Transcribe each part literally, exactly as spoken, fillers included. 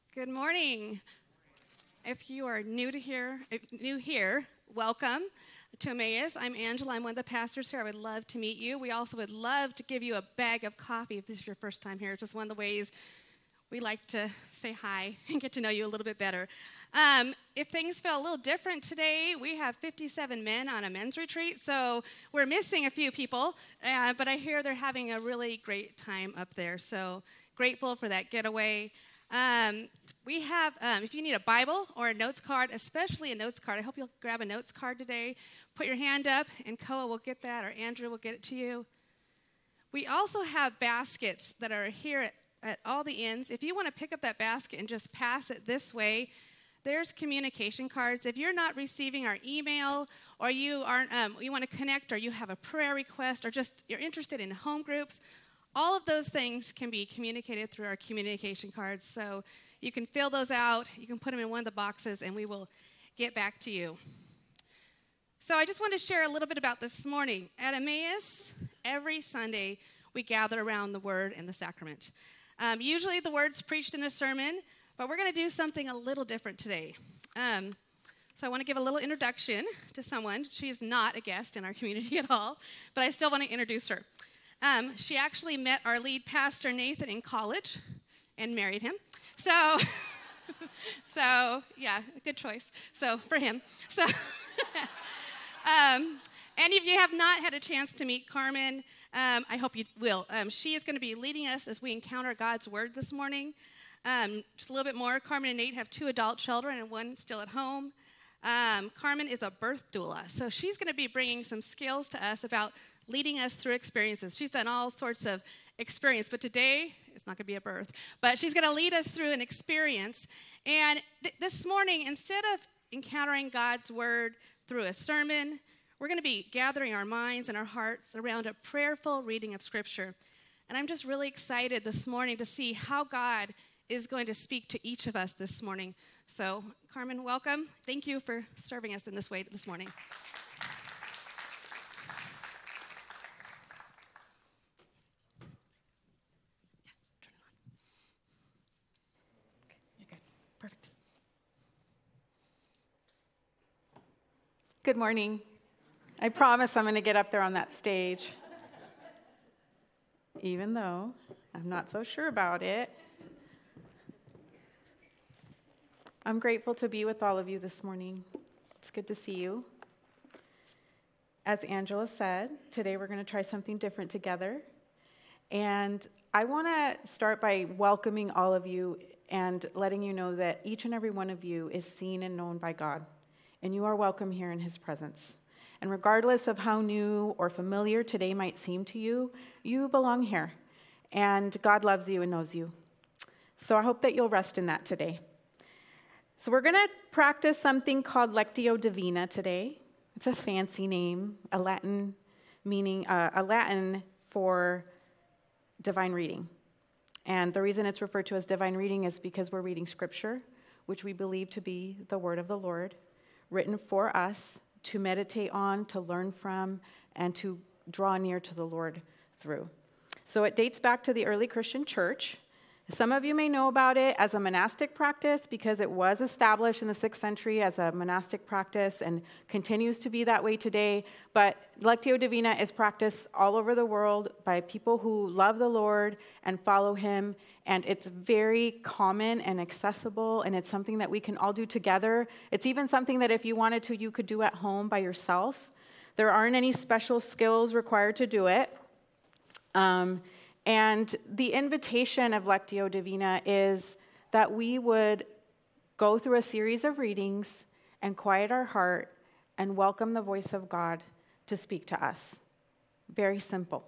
Good morning. If you are new to here, if new here, welcome to Emmaus. I'm Angela. I'm one of the pastors here. I would love to meet you. We also would love to give you a bag of coffee if this is your first time here. It's just one of the ways we like to say hi and get to know you a little bit better. Um, if things feel a little different today, we have fifty-seven men on a men's retreat, so we're missing a few people, uh, but I hear they're having a really great time up there, so grateful for that getaway. Um, we have, um, if you need a Bible or a notes card, especially a notes card, I hope you'll grab a notes card today. Put your hand up, and Koa will get that, or Andrew will get it to you. We also have baskets that are here at, at all the ends. If you want to pick up that basket and just pass it this way, there's communication cards. If you're not receiving our email, or you aren't, um, you want to connect, or you have a prayer request, or just you're interested in home groups, all of those things can be communicated through our communication cards. So you can fill those out, you can put them in one of the boxes, and we will get back to you. So I just want to share a little bit about this morning. At Emmaus, every Sunday, we gather around the Word and the Sacrament. Um, usually the Word's preached in a sermon, but we're going to do something a little different today. Um, so I want to give a little introduction to someone. She is not a guest in our community at all, but I still want to introduce her. Um, she actually met our lead pastor, Nathan, in college and married him. So, so yeah, good choice. So, for him. So, um, any of you have not had a chance to meet Carmen, um, I hope you will. Um, she is going to be leading us as we encounter God's Word this morning. Um, just a little bit more. Carmen and Nate have two adult children and one still at home. Um, Carmen is a birth doula, so she's going to be bringing some skills to us about leading us through experiences. She's done all sorts of experience, but today it's not going to be a birth, but she's going to lead us through an experience. And th- this morning, instead of encountering God's Word through a sermon, we're going to be gathering our minds and our hearts around a prayerful reading of Scripture. And I'm just really excited this morning to see how God is going to speak to each of us this morning. So, Carmen, welcome. Thank you for serving us in this way this morning. Yeah, turn it on. Okay, you're good. Perfect. Good morning. I promise I'm going to get up there on that stage, even though I'm not so sure about it. I'm grateful to be with all of you this morning. It's good to see you. As Angela said, today we're going to try something different together. And I want to start by welcoming all of you and letting you know that each and every one of you is seen and known by God. And you are welcome here in His presence. And regardless of how new or familiar today might seem to you, you belong here. And God loves you and knows you. So I hope that you'll rest in that today. So we're going to practice something called Lectio Divina today. It's a fancy name, a Latin meaning, uh, a Latin for divine reading. And the reason it's referred to as divine reading is because we're reading Scripture, which we believe to be the Word of the Lord, written for us to meditate on, to learn from, and to draw near to the Lord through. So it dates back to the early Christian church. Some of you may know about it as a monastic practice because it was established in the sixth century as a monastic practice and continues to be that way today. But Lectio Divina is practiced all over the world by people who love the Lord and follow Him. And it's very common and accessible, and it's something that we can all do together. It's even something that if you wanted to, you could do at home by yourself. There aren't any special skills required to do it. Um, And the invitation of Lectio Divina is that we would go through a series of readings and quiet our heart and welcome the voice of God to speak to us. Very simple.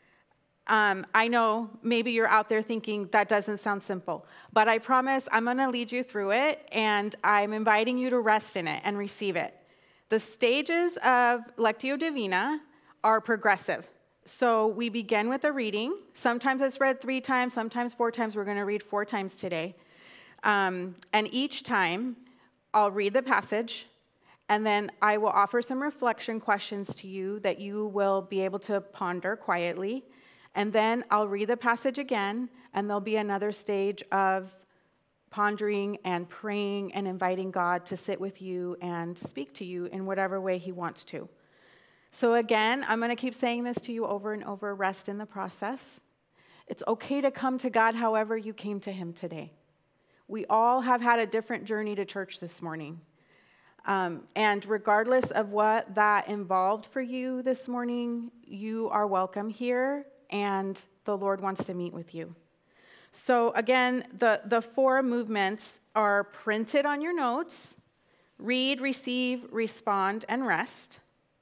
Um, I know maybe you're out there thinking that doesn't sound simple, but I promise I'm going to lead you through it, and I'm inviting you to rest in it and receive it. The stages of Lectio Divina are progressive. So we begin with a reading. Sometimes it's read three times, sometimes four times. We're going to read four times today. Um, and each time, I'll read the passage, and then I will offer some reflection questions to you that you will be able to ponder quietly. And then I'll read the passage again, and there'll be another stage of pondering and praying and inviting God to sit with you and speak to you in whatever way he wants to. So again, I'm going to keep saying this to you over and over, rest in the process. It's okay to come to God however you came to him today. We all have had a different journey to church this morning. Um, and regardless of what that involved for you this morning, you are welcome here, and the Lord wants to meet with you. So again, the, the four movements are printed on your notes: read, receive, respond, and rest.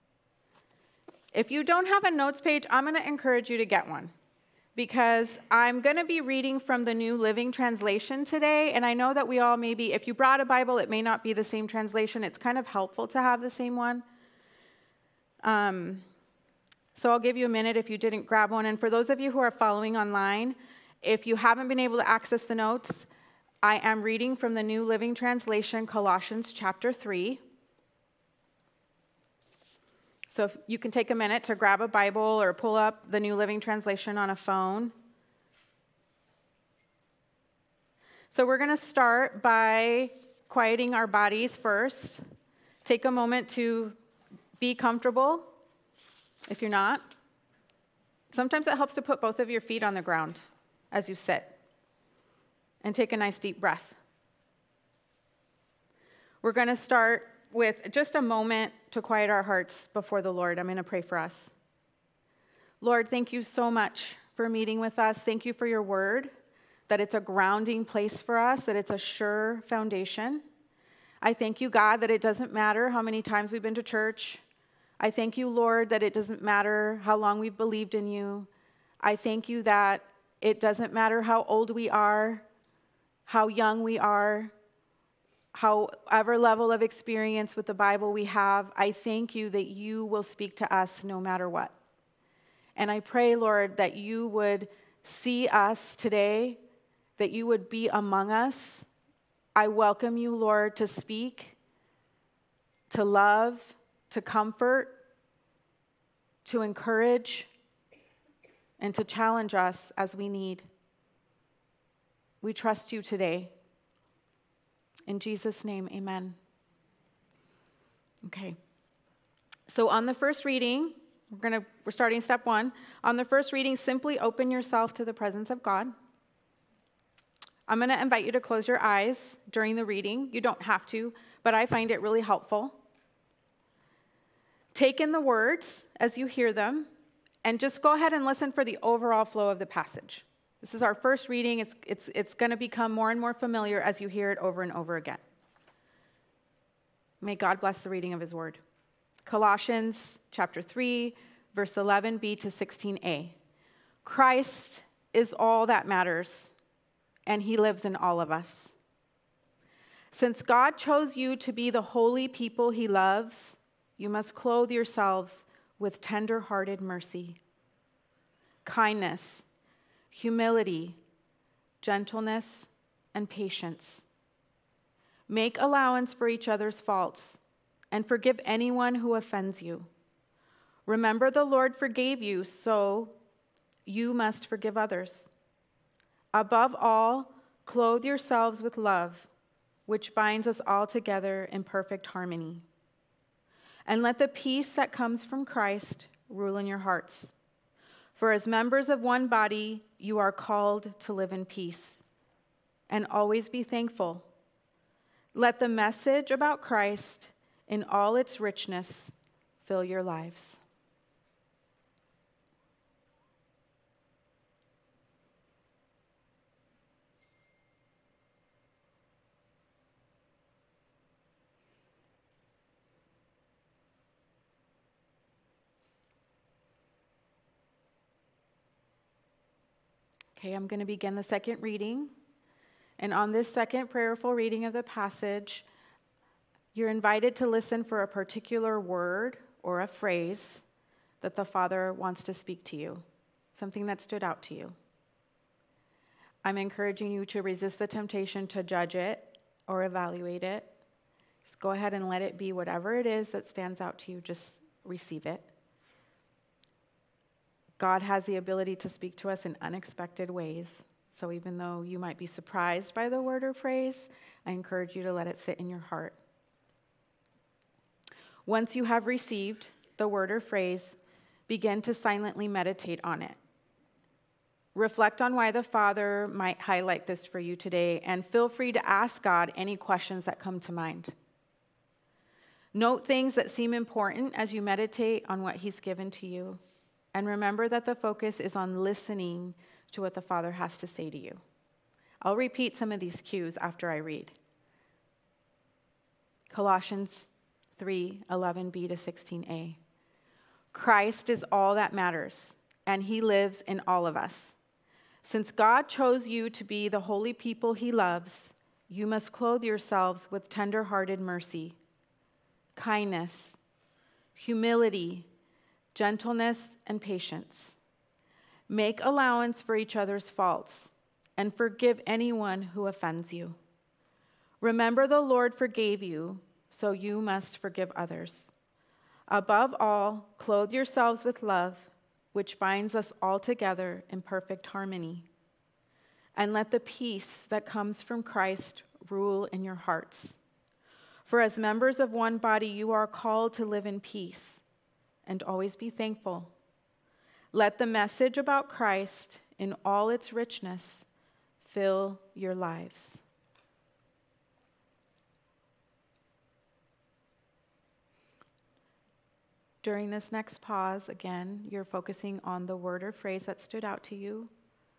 If you don't have a notes page, I'm going to encourage you to get one, because I'm going to be reading from the New Living Translation today, and I know that we all maybe, if you brought a Bible, it may not be the same translation. It's kind of helpful to have the same one. Um, so I'll give you a minute if you didn't grab one, and for those of you who are following online, if you haven't been able to access the notes, I am reading from the New Living Translation, Colossians chapter three. So if you can take a minute to grab a Bible or pull up the New Living Translation on a phone. So we're going to start by quieting our bodies first. Take a moment to be comfortable if you're not. Sometimes it helps to put both of your feet on the ground as you sit and take a nice deep breath. We're going to start with just a moment to quiet our hearts before the Lord. I'm going to pray for us. Lord, thank you so much for meeting with us. Thank you for your word, that it's a grounding place for us, that it's a sure foundation. I thank you, God, that it doesn't matter how many times we've been to church. I thank you, Lord, that it doesn't matter how long we've believed in you. I thank you that it doesn't matter how old we are, how young we are, however level of experience with the Bible we have. I thank you that you will speak to us no matter what. And I pray, Lord, that you would see us today, that you would be among us. I welcome you, Lord, to speak, to love, to comfort, to encourage, and to challenge us as we need. We trust you today. In Jesus' name, amen. Okay. So on the first reading, we're gonna we're starting step one. On the first reading, simply open yourself to the presence of God. I'm going to invite you to close your eyes during the reading. You don't have to, but I find it really helpful. Take in the words as you hear them, and just go ahead and listen for the overall flow of the passage. This is our first reading. It's, it's, it's going to become more and more familiar as you hear it over and over again. May God bless the reading of his word. Colossians chapter three, verse eleven b to sixteen a. Christ is all that matters, and he lives in all of us. Since God chose you to be the holy people he loves, you must clothe yourselves with tender-hearted mercy, kindness, humility, gentleness, and patience. Make allowance for each other's faults and forgive anyone who offends you. Remember, the Lord forgave you, so you must forgive others. Above all, clothe yourselves with love, which binds us all together in perfect harmony. And let the peace that comes from Christ rule in your hearts. For as members of one body, you are called to live in peace. And always be thankful. Let the message about Christ in all its richness fill your lives. Okay, I'm going to begin the second reading. And on this second prayerful reading of the passage, you're invited to listen for a particular word or a phrase that the Father wants to speak to you, something that stood out to you. I'm encouraging you to resist the temptation to judge it or evaluate it. Just go ahead and let it be whatever it is that stands out to you. Just receive it. God has the ability to speak to us in unexpected ways, So even though you might be surprised by the word or phrase, I encourage you to let it sit in your heart. Once you have received the word or phrase, begin to silently meditate on it. Reflect on why the Father might highlight this for you today, and feel free to ask God any questions that come to mind. Note things that seem important as you meditate on what He's given to you, and remember that the focus is on listening to what the Father has to say to you. I'll repeat some of these cues after I read. Colossians three, eleven b to sixteen a. Christ is all that matters, and He lives in all of us. Since God chose you to be the holy people He loves, you must clothe yourselves with tender-hearted mercy, kindness, humility, gentleness, and patience. Make allowance for each other's faults and forgive anyone who offends you. Remember, the Lord forgave you, so you must forgive others. Above all, clothe yourselves with love, which binds us all together in perfect harmony. And let the peace that comes from Christ rule in your hearts. For as members of one body, you are called to live in peace and always be thankful. Let the message about Christ in all its richness fill your lives. During this next pause, again, you're focusing on the word or phrase that stood out to you.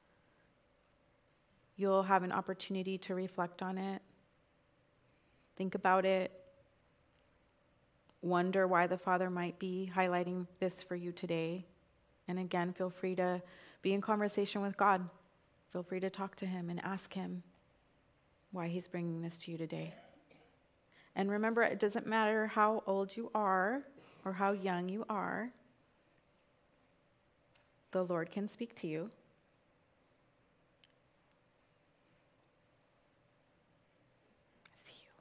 You'll have an opportunity to reflect on it, think about it, wonder why the Father might be highlighting this for you today. And again, feel free to be in conversation with God. Feel free to talk to Him and ask Him why He's bringing this to you today. And remember, it doesn't matter how old you are or how young you are, the Lord can speak to you. See you.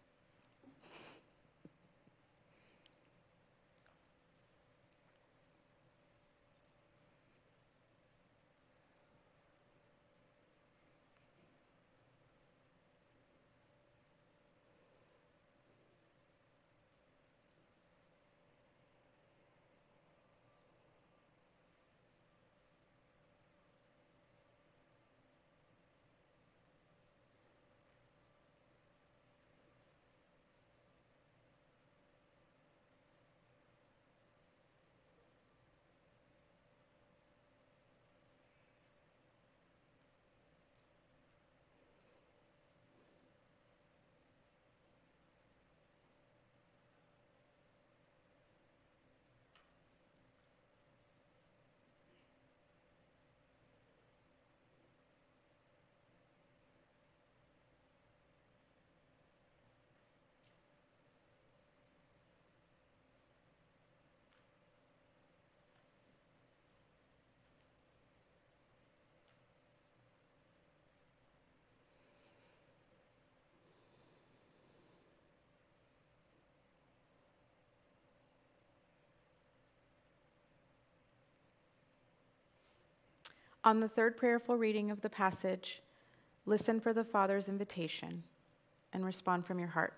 On the third prayerful reading of the passage, listen for the Father's invitation and respond from your heart.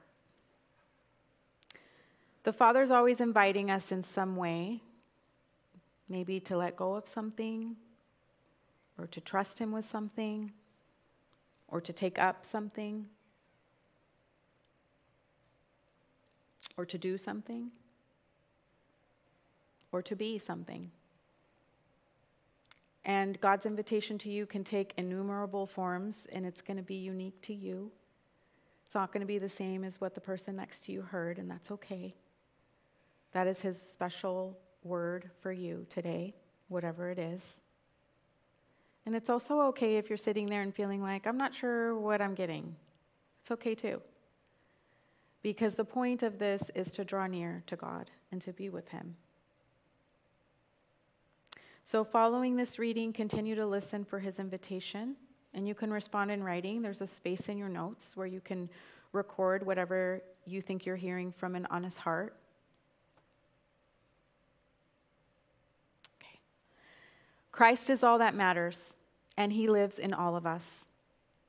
The Father's always inviting us in some way, maybe to let go of something, or to trust Him with something, or to take up something, or to do something, or to be something. And God's invitation to you can take innumerable forms, and it's going to be unique to you. It's not going to be the same as what the person next to you heard, and that's okay. That is His special word for you today, whatever it is. And it's also okay if you're sitting there and feeling like, I'm not sure what I'm getting. It's okay too. Because the point of this is to draw near to God and to be with Him. So following this reading, continue to listen for His invitation, and you can respond in writing. There's a space in your notes where you can record whatever you think you're hearing from an honest heart. Okay. Christ is all that matters, and He lives in all of us.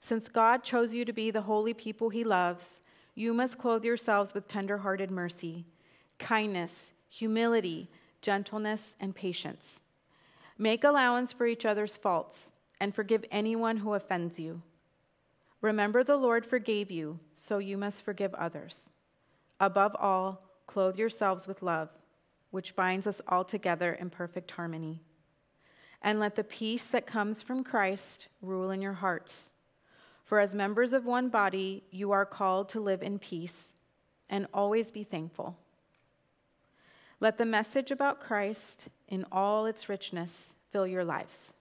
Since God chose you to be the holy people he loves, you must clothe yourselves with tender-hearted mercy, kindness, humility, gentleness, and patience. Make allowance for each other's faults and forgive anyone who offends you. Remember, the Lord forgave you, so you must forgive others. Above all, clothe yourselves with love, which binds us all together in perfect harmony. And let the peace that comes from Christ rule in your hearts. For as members of one body, you are called to live in peace and always be thankful. Let the message about Christ in all its richness fill your lives.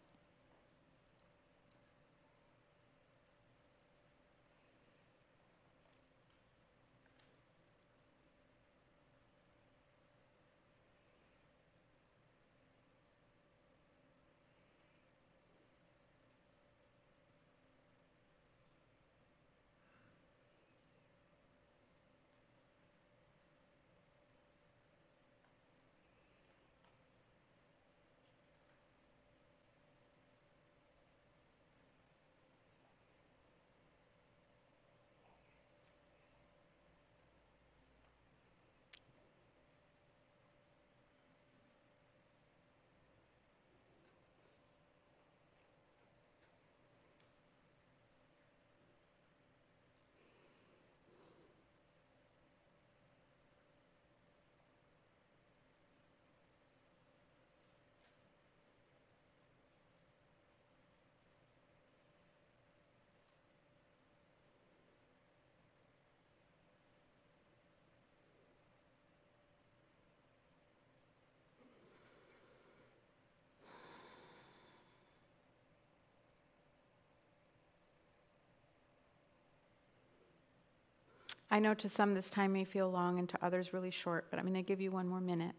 I know to some this time may feel long and to others really short, but I'm going to give you one more minute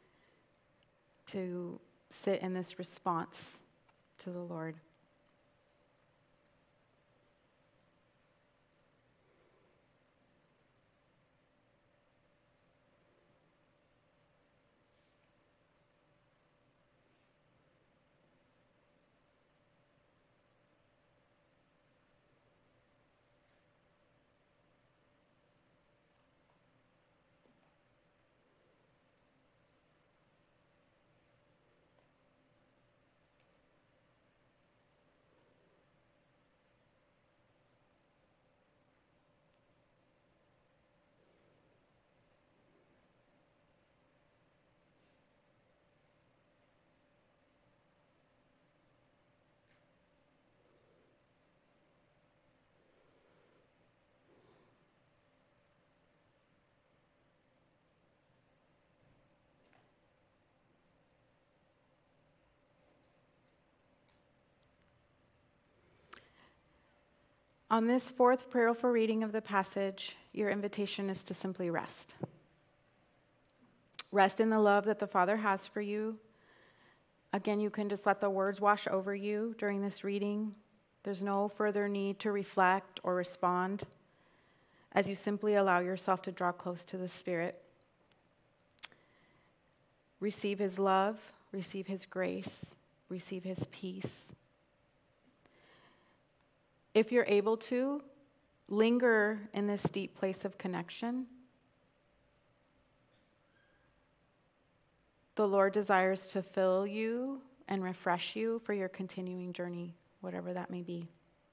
to sit in this response to the Lord. On this fourth prayerful reading of the passage, your invitation is to simply rest. Rest in the love that the Father has for you. Again, you can just let the words wash over you during this reading. There's no further need to reflect or respond as you simply allow yourself to draw close to the Spirit. Receive His love, receive His grace, receive His peace. If you're able to, linger in this deep place of connection. The Lord desires to fill you and refresh you for your continuing journey, whatever that may be.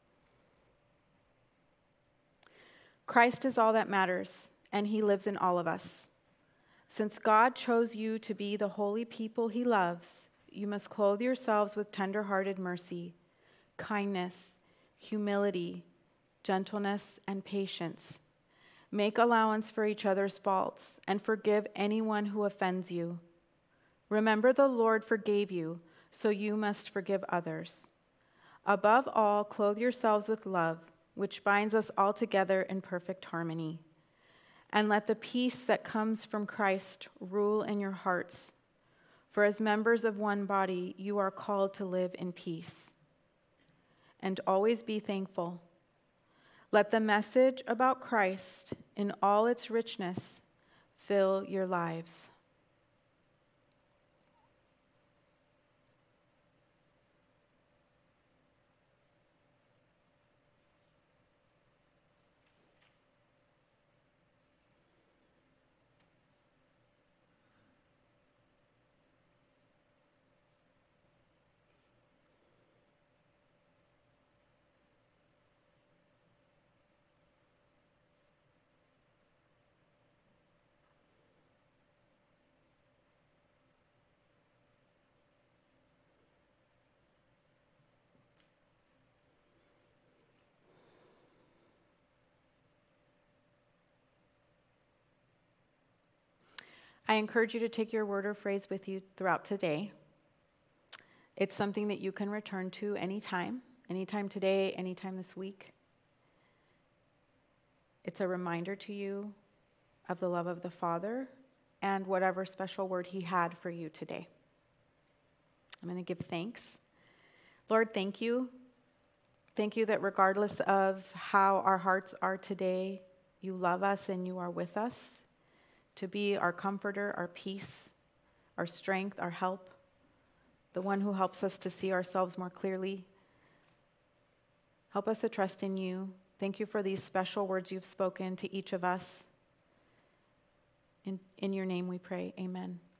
Christ is all that matters, and He lives in all of us. Since God chose you to be the holy people He loves, you must clothe yourselves with tender-hearted mercy, kindness, humility, gentleness, and patience. Make allowance for each other's faults and forgive anyone who offends you. Remember, the Lord forgave you, so you must forgive others. Above all, clothe yourselves with love, which binds us all together in perfect harmony. And let the peace that comes from Christ rule in your hearts. For as members of one body, you are called to live in peace. And always be thankful. Let the message about Christ in all its richness fill your lives. I encourage you to take your word or phrase with you throughout today. It's something that you can return to anytime, anytime today, anytime this week. It's a reminder to you of the love of the Father and whatever special word he had for you today. I'm going to give thanks. Lord, thank you. Thank you that regardless of how our hearts are today, you love us and you are with us to be our comforter, our peace, our strength, our help, the one who helps us to see ourselves more clearly. Help us to trust in you. Thank you for these special words you've spoken to each of us. In, in your name we pray, amen.